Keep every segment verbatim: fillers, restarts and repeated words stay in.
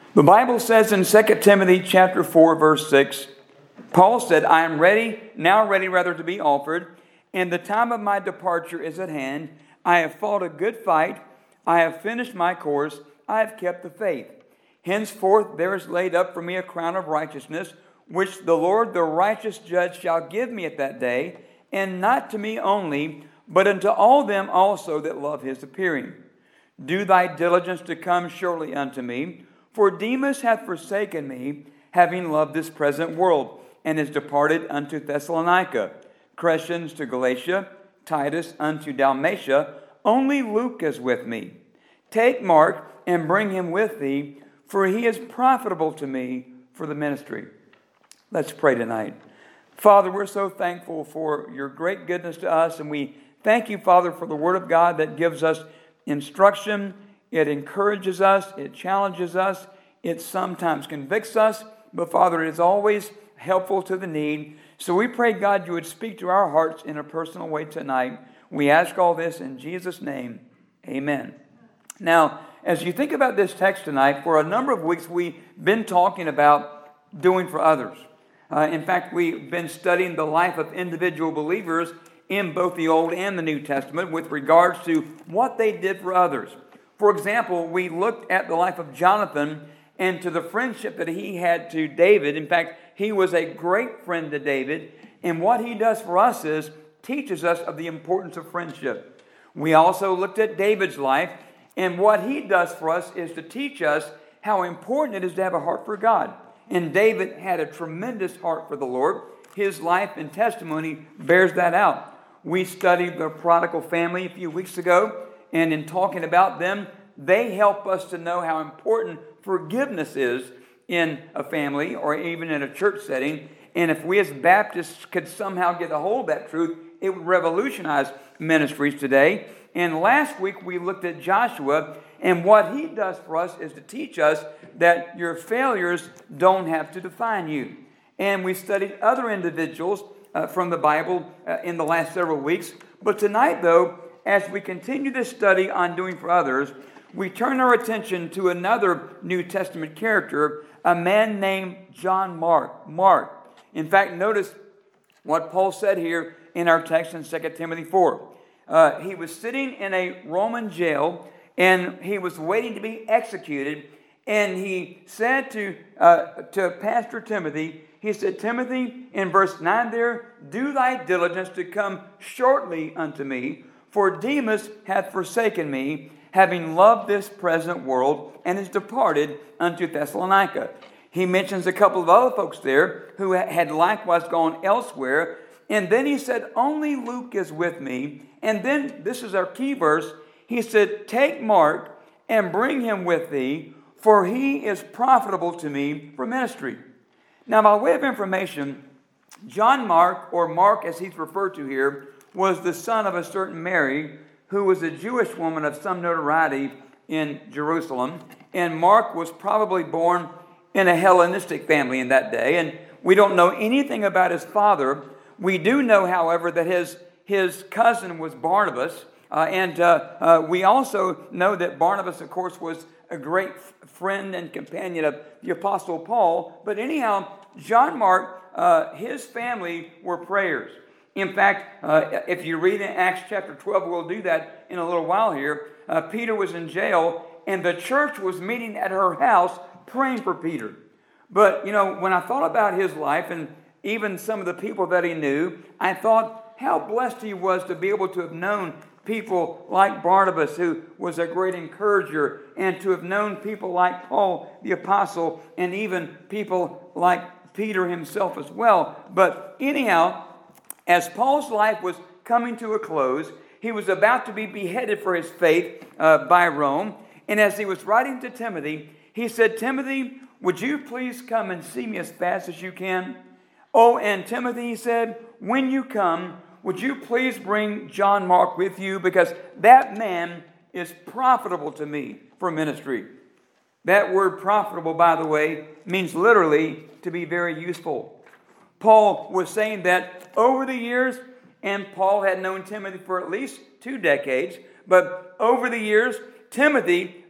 The Bible says in Second Timothy chapter four, verse six, Paul said, I am ready, now ready rather to be offered, and the time of my departure is at hand. I have fought a good fight. I have finished my course. I have kept the faith. Henceforth there is laid up for me a crown of righteousness, which the Lord, the righteous judge, shall give me at that day, and not to me only, but unto all them also that love his appearing. Do thy diligence to come shortly unto me, for Demas hath forsaken me, having loved this present world, and is departed unto Thessalonica. Crescens to Galatia, Titus unto Dalmatia. Only Luke is with me. Take Mark and bring him with thee, for he is profitable to me for the ministry. Let's pray tonight. Father, we're so thankful for your great goodness to us, and we thank you, Father, for the Word of God that gives us instruction. It encourages us, it challenges us, it sometimes convicts us, but Father, it is always helpful to the need. So we pray, God, you would speak to our hearts in a personal way tonight. We ask all this in Jesus' name. Amen. Now, as you think about this text tonight, for a number of weeks we've been talking about doing for others. Uh, in fact, we've been studying the life of individual believers in both the Old and the New Testament with regards to what they did for others. For example, we looked at the life of Jonathan and to the friendship that he had to David. In fact, he was a great friend to David. And what he does for us is teaches us of the importance of friendship. We also looked at David's life. And what he does for us is to teach us how important it is to have a heart for God. And David had a tremendous heart for the Lord. His life and testimony bears that out. We studied the prodigal family a few weeks ago. And in talking about them, they help us to know how important forgiveness is in a family or even in a church setting. And if we as Baptists could somehow get a hold of that truth, it would revolutionize ministries today. And last week we looked at Joshua, and what he does for us is to teach us that your failures don't have to define you. And we studied other individuals uh, from the Bible uh, in the last several weeks. But tonight, though, as we continue this study on doing for others, we turn our attention to another New Testament character, a man named John Mark. Mark. In fact, notice what Paul said here in our text in Second Timothy four. Uh, he was sitting in a Roman jail, and he was waiting to be executed. And he said to, uh, to Pastor Timothy, he said, Timothy, in verse nine there, do thy diligence to come shortly unto me, for Demas hath forsaken me, having loved this present world, and is departed unto Thessalonica. He mentions a couple of other folks there who had likewise gone elsewhere. And then he said, only Luke is with me. And then, this is our key verse, he said, take Mark and bring him with thee, for he is profitable to me for ministry. Now, by way of information, John Mark, or Mark as he's referred to here, was the son of a certain Mary, who was a Jewish woman of some notoriety in Jerusalem. And Mark was probably born in a Hellenistic family in that day. And we don't know anything about his father. We do know, however, that his, his cousin was Barnabas. Uh, and uh, uh, we also know that Barnabas, of course, was a great friend and companion of the Apostle Paul. But anyhow, John Mark, uh, his family were prayers. In fact, uh, if you read in Acts chapter twelve, we'll do that in a little while here. Uh, Peter was in jail, and the church was meeting at her house praying for Peter. But, you know, when I thought about his life and even some of the people that he knew, I thought how blessed he was to be able to have known people like Barnabas, who was a great encourager, and to have known people like Paul the Apostle, and even people like Peter himself as well. But anyhow, as Paul's life was coming to a close, he was about to be beheaded for his faith uh, by Rome. And as he was writing to Timothy, he said, Timothy, would you please come and see me as fast as you can? Oh, and Timothy, he said, when you come, would you please bring John Mark with you? Because that man is profitable to me for ministry. That word profitable, by the way, means literally to be very useful. Paul was saying that over the years, and Paul had known Timothy for at least two decades, but over the years, Timothy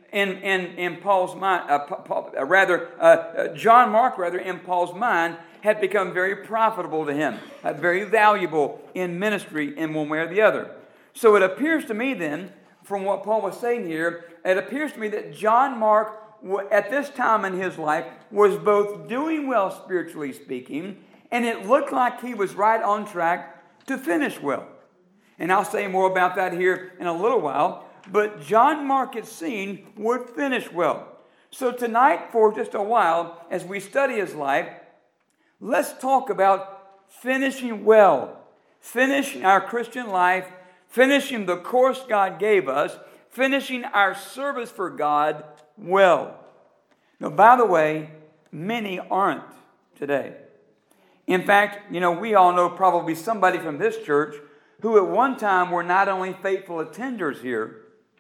in, in, in Paul's mind, uh, Paul, uh, rather, uh, uh, John Mark, rather, in Paul's mind, had become very profitable to him, uh, very valuable in ministry in one way or the other. So it appears to me then, from what Paul was saying here, it appears to me that John Mark, at this time in his life, was both doing well spiritually speaking, and it looked like he was right on track to finish well. And I'll say more about that here in a little while. But John Mark, it seemed, would finish well. So tonight, for just a while, as we study his life, let's talk about finishing well. Finishing our Christian life, finishing the course God gave us, finishing our service for God well. Now, by the way, many aren't today. In fact, you know, we all know probably somebody from this church who at one time were not only faithful attenders here,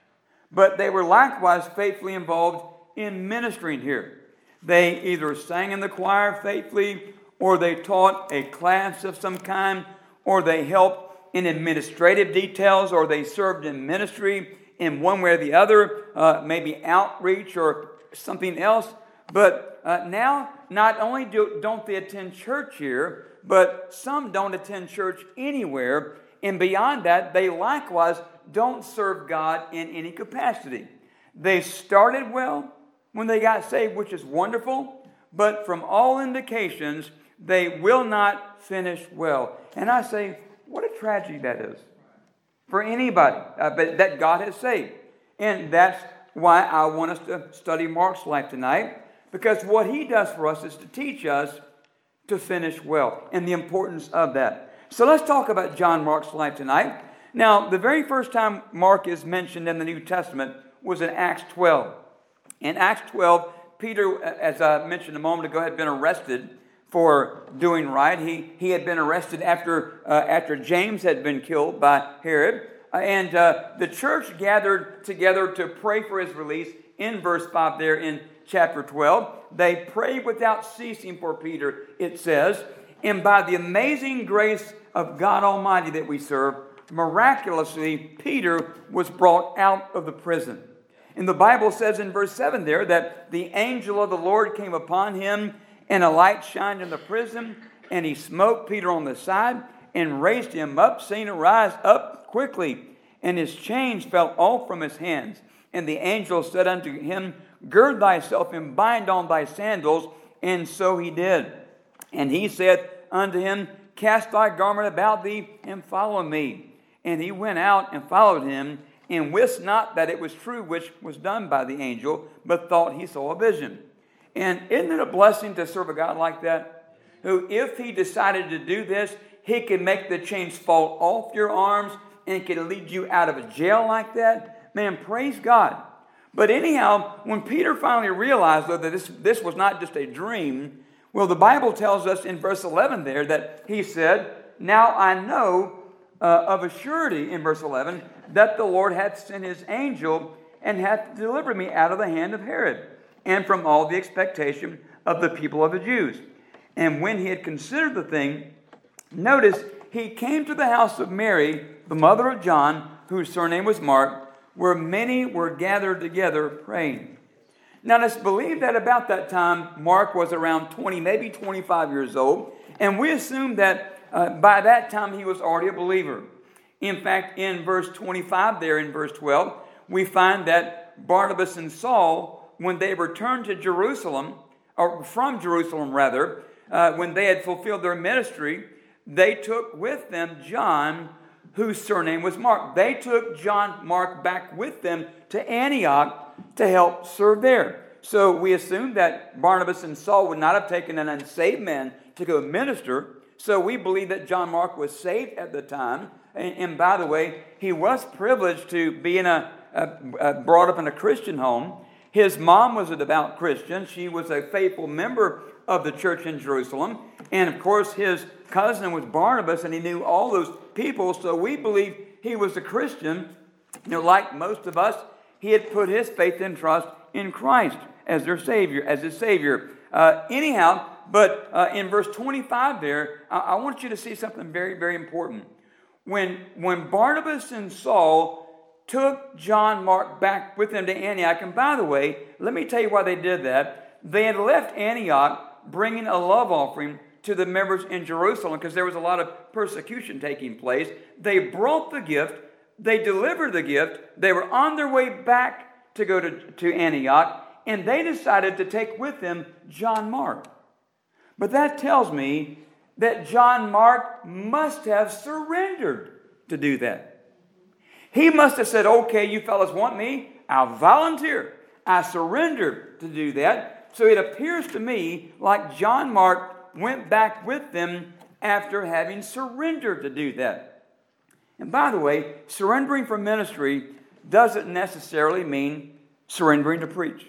but they were likewise faithfully involved in ministering here. They either sang in the choir faithfully, or they taught a class of some kind, or they helped in administrative details, or they served in ministry in one way or the other, uh, maybe outreach or something else. But uh, now, not only do, don't they attend church here, but some don't attend church anywhere. And beyond that, they likewise don't serve God in any capacity. They started well when they got saved, which is wonderful, but from all indications, they will not finish well. And I say, what a tragedy that is for anybody uh, but that God has saved. And that's why I want us to study Mark's life tonight, because what he does for us is to teach us to finish well and the importance of that. So let's talk about John Mark's life tonight. Now, the very first time Mark is mentioned in the New Testament was in Acts twelve. In Acts twelve, Peter, as I mentioned a moment ago, had been arrested for doing right. He, he had been arrested after, uh, after James had been killed by Herod. Uh, and uh, the church gathered together to pray for his release in verse five there in chapter twelve. They prayed without ceasing for Peter, it says. And by the amazing grace of God Almighty that we serve, miraculously, Peter was brought out of the prison. And the Bible says in verse seven there that the angel of the Lord came upon him, and a light shined in the prison, and he smote Peter on the side and raised him up, saying, "Arise up quickly." And his chains fell off from his hands. And the angel said unto him, "Gird thyself and bind on thy sandals." And so he did. And he said unto him, "Cast thy garment about thee, and follow me." And he went out and followed him, and wist not that it was true which was done by the angel, but thought he saw a vision. And isn't it a blessing to serve a God like that? Who, if he decided to do this, he can make the chains fall off your arms and can lead you out of a jail like that. Man, praise God. But anyhow, when Peter finally realized, though, that this, this was not just a dream, well, the Bible tells us in verse eleven there that he said, "Now I know uh, of a surety," in verse eleven, "that the Lord hath sent his angel and hath delivered me out of the hand of Herod, and from all the expectation of the people of the Jews." And when he had considered the thing, notice, he came to the house of Mary, the mother of John, whose surname was Mark, where many were gathered together praying. Now, it's believed that about that time, Mark was around twenty, maybe twenty-five years old, and we assume that uh, by that time he was already a believer. In fact, in verse twenty-five there, in verse twelve, we find that Barnabas and Saul, when they returned to Jerusalem, or from Jerusalem rather, uh, when they had fulfilled their ministry, they took with them John, whose surname was Mark. They took John Mark back with them to Antioch to help serve there. So we assume that Barnabas and Saul would not have taken an unsaved man to go minister. So we believe that John Mark was saved at the time. And, and by the way, he was privileged to be in a, a, a brought up in a Christian home. His mom was a devout Christian. She was a faithful member of the church in Jerusalem. And of course, his cousin was Barnabas, and he knew all those people. So we believe he was a Christian. You know, like most of us, he had put his faith and trust in Christ as their Savior, as his Savior. Uh, anyhow, but uh, in verse twenty-five there, I, I want you to see something very, very important. When, when Barnabas and Saul took John Mark back with them to Antioch. And by the way, let me tell you why they did that. They had left Antioch bringing a love offering to the members in Jerusalem because there was a lot of persecution taking place. They brought the gift. They delivered the gift. They were on their way back to go to, to Antioch, and they decided to take with them John Mark. But that tells me that John Mark must have surrendered to do that. He must have said, okay, you fellas want me? I'll volunteer. I surrender to do that. So it appears to me like John Mark went back with them after having surrendered to do that. And by the way, surrendering for ministry doesn't necessarily mean surrendering to preach.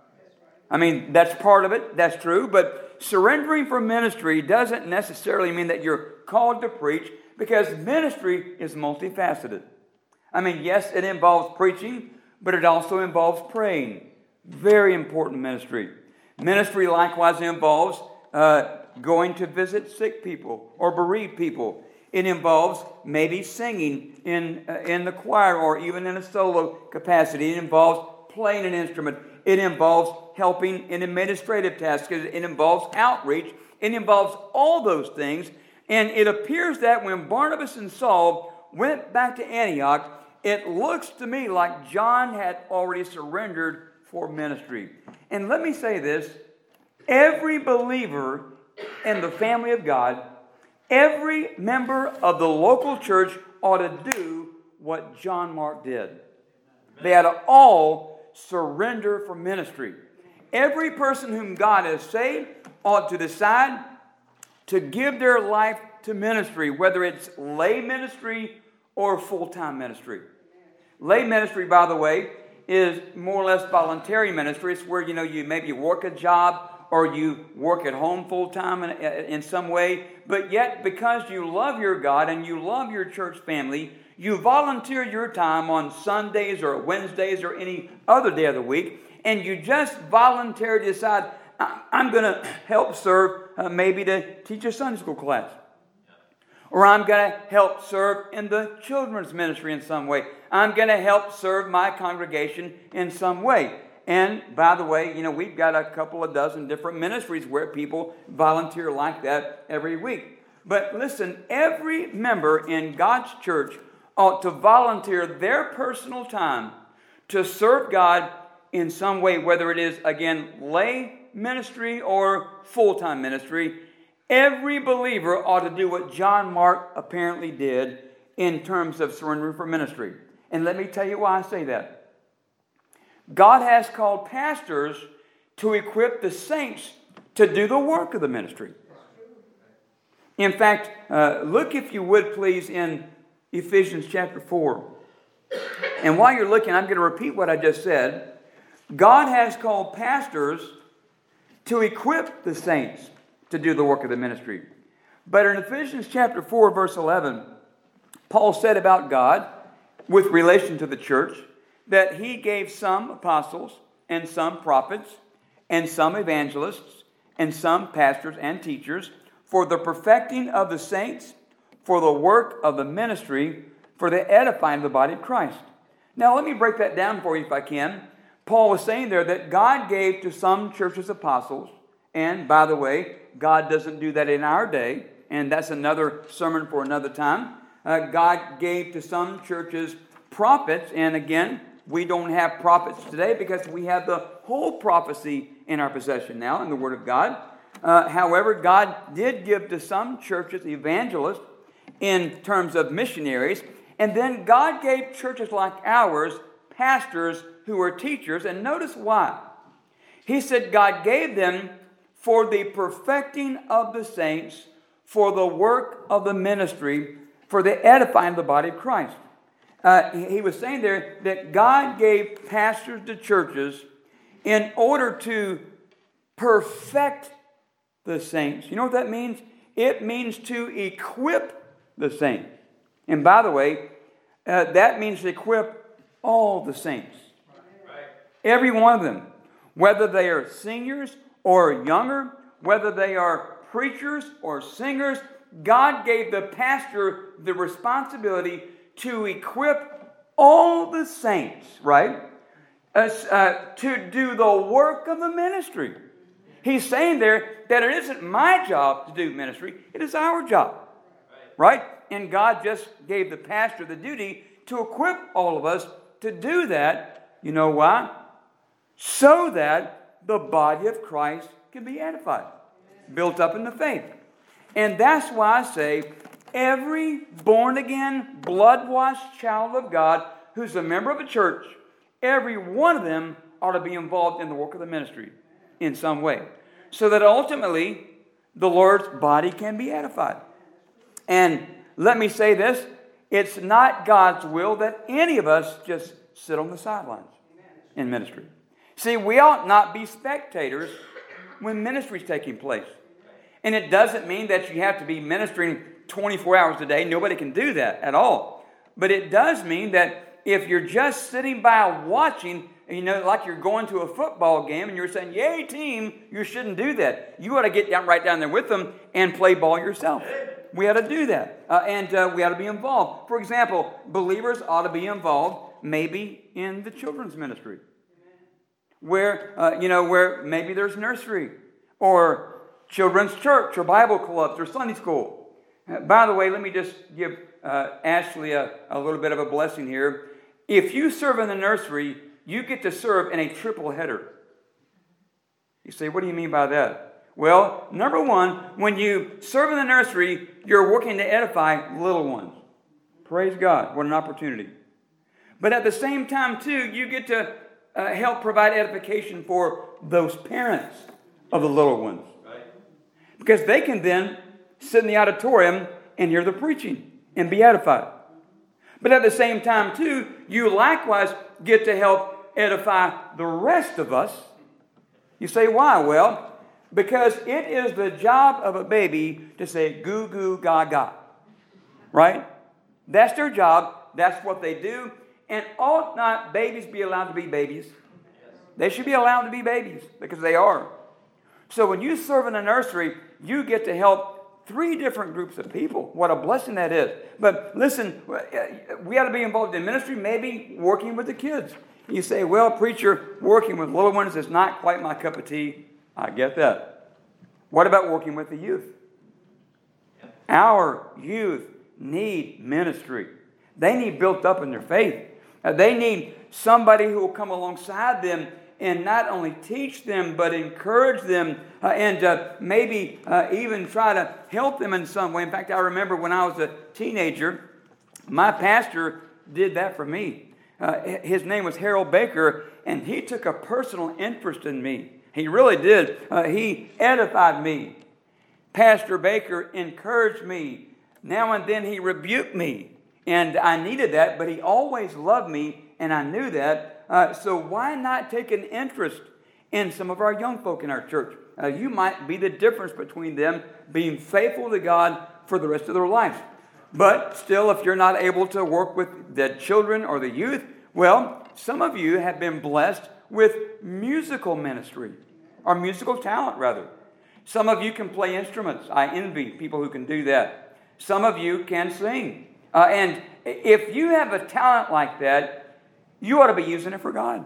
I mean, that's part of it. That's true. But surrendering for ministry doesn't necessarily mean that you're called to preach, because ministry is multifaceted. I mean, yes, it involves preaching, but it also involves praying. Very important ministry. Ministry likewise involves uh, going to visit sick people or bereaved people. It involves maybe singing in, uh, in the choir or even in a solo capacity. It involves playing an instrument. It involves helping in administrative tasks. It involves outreach. It involves all those things. And it appears that when Barnabas and Saul went back to Antioch, it looks to me like John had already surrendered for ministry. And let me say this, every believer in the family of God, every member of the local church ought to do what John Mark did. They had to all surrender for ministry. Every person whom God has saved ought to decide to give their life to ministry, whether it's lay ministry or full-time ministry. Lay ministry, by the way, is more or less voluntary ministry. It's where, you know, you maybe work a job or you work at home full-time in, in some way, but yet because you love your God and you love your church family, you volunteer your time on Sundays or Wednesdays or any other day of the week, and you just voluntarily decide, I'm going to help serve uh, maybe to teach a Sunday school class. Or I'm going to help serve in the children's ministry in some way. I'm going to help serve my congregation in some way. And by the way, you know, we've got a couple of dozen different ministries where people volunteer like that every week. But listen, every member in God's church ought to volunteer their personal time to serve God in some way, whether it is, again, lay ministry or full-time ministry. Every believer ought to do what John Mark apparently did in terms of surrendering for ministry. And let me tell you why I say that. God has called pastors to equip the saints to do the work of the ministry. In fact, uh, look, if you would, please, in Ephesians chapter four. And while you're looking, I'm going to repeat what I just said. God has called pastors to equip the saints to do the work of the ministry. But in Ephesians chapter four, verse eleven, Paul said about God, with relation to the church, that he gave some apostles and some prophets and some evangelists and some pastors and teachers for the perfecting of the saints, for the work of the ministry, for the edifying of the body of Christ. Now let me break that down for you if I can. Paul was saying there that God gave to some churches apostles, and by the way, God doesn't do that in our day, and that's another sermon for another time. Uh, God gave to some churches prophets, and again, we don't have prophets today because we have the whole prophecy in our possession now in the Word of God. Uh, however, God did give to some churches evangelists in terms of missionaries, and then God gave churches like ours pastors who were teachers, and notice why. He said God gave them for the perfecting of the saints, for the work of the ministry, for the edifying of the body of Christ. Uh, he was saying there that God gave pastors to churches in order to perfect the saints. You know what that means? It means to equip the saints. And by the way, uh, that means to equip all the saints. Every one of them. Whether they are seniors or younger, whether they are preachers or singers, God gave the pastor the responsibility to equip all the saints, right, uh, uh, to do the work of the ministry. He's saying there that it isn't my job to do ministry, it is our job, right? And God just gave the pastor the duty to equip all of us to do that. You know why? So that the body of Christ can be edified, built up in the faith. And that's why I say every born-again, blood-washed child of God who's a member of a church, every one of them ought to be involved in the work of the ministry in some way, so that ultimately the Lord's body can be edified. And let me say this, it's not God's will that any of us just sit on the sidelines in ministry. See, we ought not be spectators when ministry is taking place. And it doesn't mean that you have to be ministering twenty-four hours a day. Nobody can do that at all. But it does mean that if you're just sitting by watching, you know, like you're going to a football game and you're saying, yay, team, you shouldn't do that. You ought to get down right down there with them and play ball yourself. We ought to do that. Uh, and uh, we ought to be involved. For example, believers ought to be involved maybe in the children's ministry. Where, uh, you know, where maybe there's nursery or children's church or Bible clubs or Sunday school. Uh, by the way, let me just give uh, Ashley a, a little bit of a blessing here. If you serve in the nursery, you get to serve in a triple header. You say, what do you mean by that? Well, number one, when you serve in the nursery, you're working to edify little ones. Praise God. What an opportunity. But at the same time, too, you get to uh, help provide edification for those parents of the little ones. Right. Because they can then sit in the auditorium and hear the preaching and be edified. But at the same time, too, you likewise get to help edify the rest of us. You say, why? Well, because it is the job of a baby to say goo goo gaga. Right? That's their job. That's what they do. And ought not babies be allowed to be babies? They should be allowed to be babies because they are. So when you serve in a nursery, you get to help three different groups of people. What a blessing that is. But listen, we ought to be involved in ministry, maybe working with the kids. You say, well, preacher, working with little ones is not quite my cup of tea. I get that. What about working with the youth? Our youth need ministry. They need built up in their faith. Uh, they need somebody who will come alongside them and not only teach them, but encourage them uh, and uh, maybe uh, even try to help them in some way. In fact, I remember when I was a teenager, my pastor did that for me. Uh, his name was Harold Baker, and he took a personal interest in me. He really did. Uh, he edified me. Pastor Baker encouraged me. Now and then he rebuked me. And I needed that, but he always loved me, and I knew that. Uh, so why not take an interest in some of our young folk in our church? Uh, you might be the difference between them being faithful to God for the rest of their lives. But still, if you're not able to work with the children or the youth, well, some of you have been blessed with musical ministry, or musical talent, rather. Some of you can play instruments. I envy people who can do that. Some of you can sing. Uh, and if you have a talent like that, you ought to be using it for God.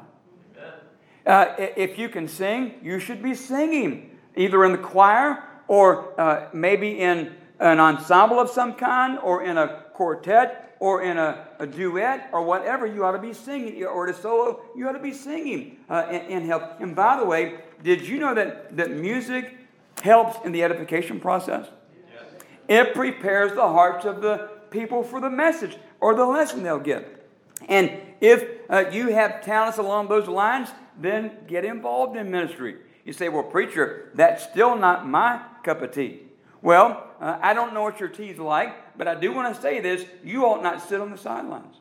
Uh, if you can sing, you should be singing, either in the choir or uh, maybe in an ensemble of some kind, or in a quartet, or in a, a duet, or whatever. You ought to be singing, or a solo. You ought to be singing uh, and, and help. And by the way, did you know that, that music helps in the edification process? Yes. It prepares the hearts of the people for the message or the lesson they'll get. And if uh, you have talents along those lines, then get involved in ministry. You say, well, preacher, that's still not my cup of tea. Well, uh, I don't know what your tea's like, but I do want to say this. You ought not sit on the sidelines.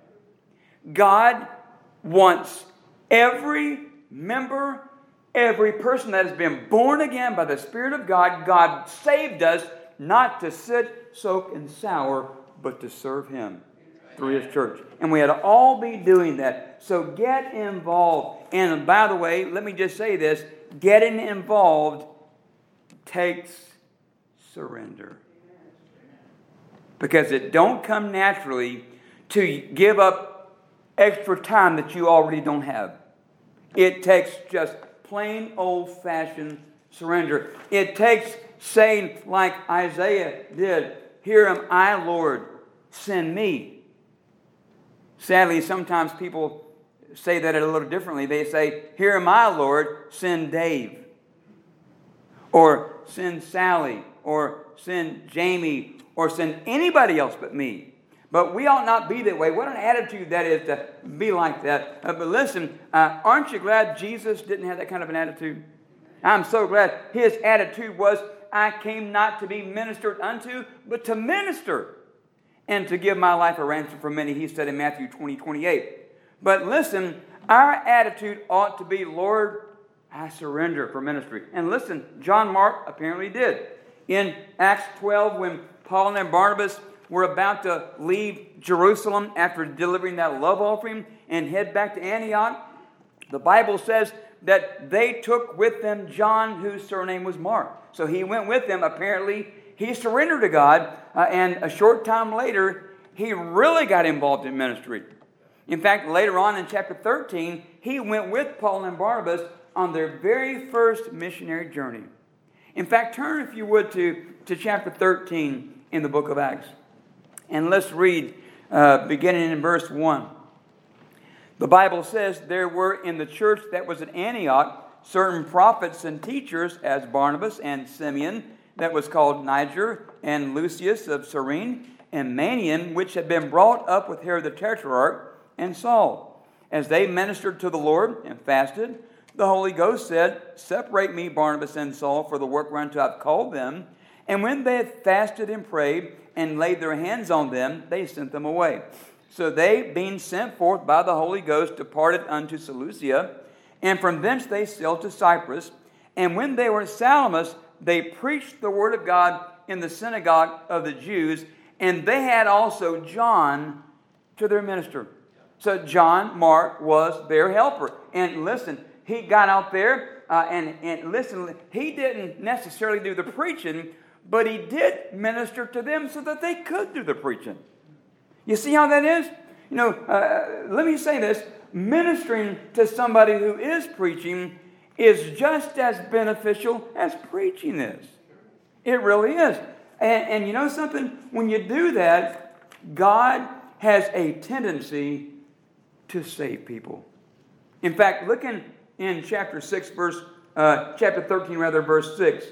God wants every member, every person that has been born again by the Spirit of God. God saved us not to sit, soak, and sour, but to serve Him through His church. And we had to all be doing that. So get involved. And by the way, let me just say this. Getting involved takes surrender. Because it don't come naturally to give up extra time that you already don't have. It takes just plain old-fashioned surrender. It takes saying like Isaiah did, "Here am I, Lord, send me." Sadly, sometimes people say that a little differently. They say, "Here am I, Lord, send Dave." Or send Sally. Or send Jamie. Or send anybody else but me. But we ought not be that way. What an attitude that is to be like that. Uh, but listen, uh, aren't you glad Jesus didn't have that kind of an attitude? I'm so glad. His attitude was, "I came not to be ministered unto, but to minister, and to give my life a ransom for many," he said in Matthew twenty, twenty-eight. But listen, our attitude ought to be, "Lord, I surrender for ministry." And listen, John Mark apparently did. In Acts twelve, when Paul and Barnabas were about to leave Jerusalem after delivering that love offering and head back to Antioch, the Bible says that they took with them John, whose surname was Mark. So he went with them. Apparently, he surrendered to God, uh, and a short time later, he really got involved in ministry. In fact, later on in chapter thirteen, he went with Paul and Barnabas on their very first missionary journey. In fact, turn, if you would, to, to chapter thirteen in the book of Acts. And let's read, uh, beginning in verse one. The Bible says, "There were in the church that was at Antioch certain prophets and teachers, as Barnabas and Simeon, that was called Niger, and Lucius of Cyrene, and Manaen, which had been brought up with Herod the Tetrarch, and Saul. As they ministered to the Lord and fasted, the Holy Ghost said, 'Separate me, Barnabas and Saul, for the work whereunto I've called them.' And when they had fasted and prayed and laid their hands on them, they sent them away. So they, being sent forth by the Holy Ghost, departed unto Seleucia, and from thence they sailed to Cyprus. And when they were at Salamis, they preached the word of God in the synagogue of the Jews, and they had also John to their minister." So John Mark was their helper. And listen, he got out there, uh, and, and listen, he didn't necessarily do the preaching, but he did minister to them so that they could do the preaching. You see how that is? You know, uh, let me say this. Ministering to somebody who is preaching is just as beneficial as preaching is. It really is. And, and you know something? When you do that, God has a tendency to save people. In fact, look in, in chapter six, verse uh, chapter thirteen, rather, verse six.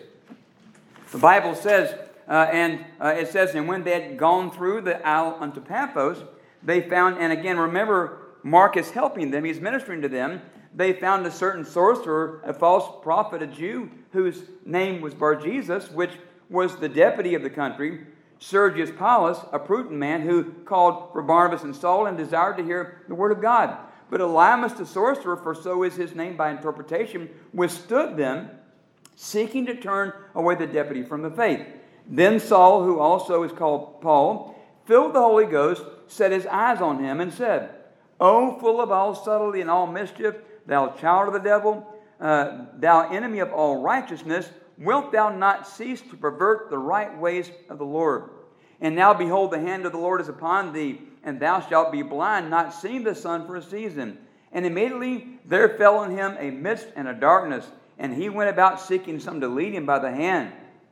The Bible says, uh, and uh, it says, "And when they had gone through the isle unto Paphos, they found," and again, remember, Mark is helping them, he's ministering to them. "They found a certain sorcerer, a false prophet, a Jew, whose name was Bar-Jesus, which was the deputy of the country, Sergius Paulus, a prudent man, who called for Barnabas and Saul, and desired to hear the word of God. But Elymas the sorcerer, for so is his name by interpretation, withstood them, seeking to turn away the deputy from the faith. Then Saul, who also is called Paul, filled the Holy Ghost, set his eyes on him, and said, 'O full of all subtlety and all mischief, thou child of the devil, uh, thou enemy of all righteousness, wilt thou not cease to pervert the right ways of the Lord? And now behold, the hand of the Lord is upon thee, and thou shalt be blind, not seeing the sun for a season.' And immediately there fell on him a mist and a darkness, and he went about seeking some to lead him by the hand.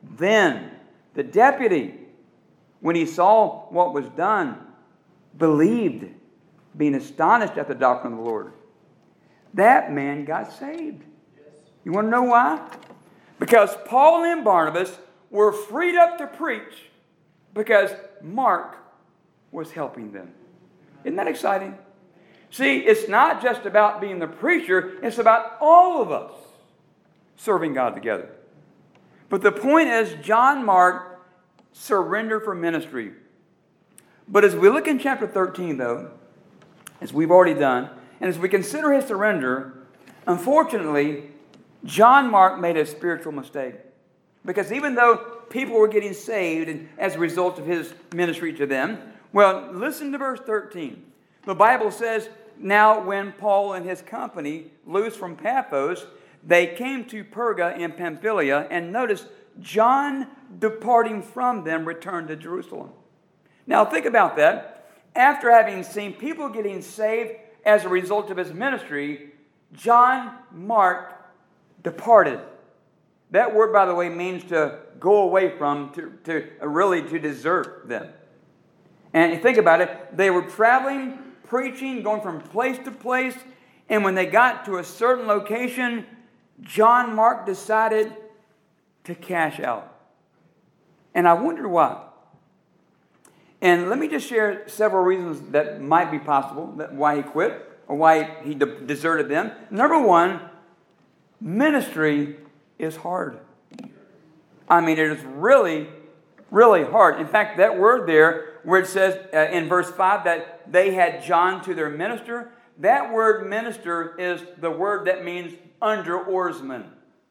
Then the deputy, when he saw what was done, believed, being astonished at the doctrine of the Lord." That man got saved. You want to know why? Because Paul and Barnabas were freed up to preach because Mark was helping them. Isn't that exciting? See, it's not just about being the preacher, it's about all of us serving God together. But the point is, John Mark surrendered for ministry. But as we look in chapter thirteen, though, as we've already done, and as we consider his surrender, unfortunately, John Mark made a spiritual mistake. Because even though people were getting saved and as a result of his ministry to them, well, listen to verse thirteen. The Bible says, "Now when Paul and his company loosed from Paphos, they came to Perga in Pamphylia, and notice, John, departing from them, returned to Jerusalem." Now think about that. after having seen people getting saved as a result of his ministry, John Mark departed. That word, by the way, means to go away from, to, to uh, really to desert them. And you think about it, they were traveling, preaching, going from place to place, and when they got to a certain location, John Mark decided to cash out. And I wonder why. And let me just share several reasons that might be possible, that why he quit or why he de- deserted them. Number one, ministry is hard. I mean, it is really, really hard. In fact, that word there, where it says uh, in verse five that they had John to their minister, that word minister is the word that means under oarsman.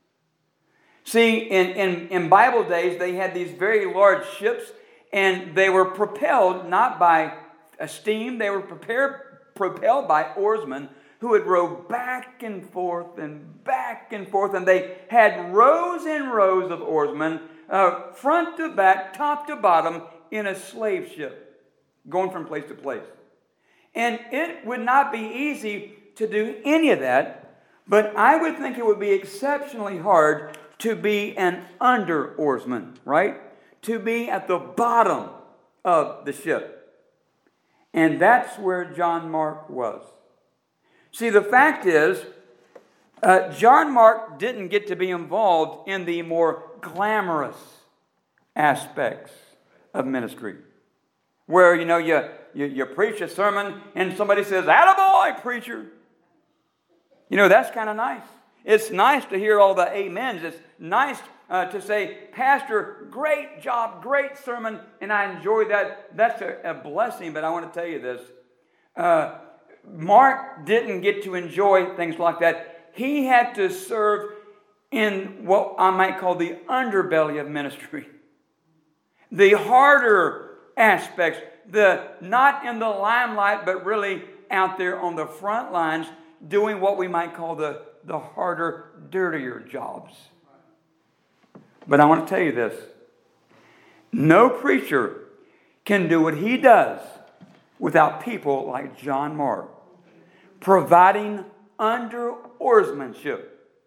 See, in, in, in Bible days, they had these very large ships, and they were propelled not by steam, they were prepared, propelled by oarsmen who would row back and forth and back and forth, and they had rows and rows of oarsmen, uh, front to back, top to bottom, in a slave ship, going from place to place. And it would not be easy to do any of that, but I would think it would be exceptionally hard to be an under oarsman, right? To be at the bottom of the ship. And that's where John Mark was. See, the fact is, uh, John Mark didn't get to be involved in the more glamorous aspects of ministry. Where, you know, you, you, you preach a sermon and somebody says, "Attaboy, preacher." You know, that's kind of nice. It's nice to hear all the amens. It's nice uh, to say, "Pastor, great job, great sermon," and I enjoy that. That's a, a blessing, but I want to tell you this. Uh, Mark didn't get to enjoy things like that. He had to serve in what I might call the underbelly of ministry. The harder aspects, the not in the limelight, but really out there on the front lines, doing what we might call the, the harder, dirtier jobs. But I want to tell you this. No preacher can do what he does without people like John Mark providing under oarsmanship.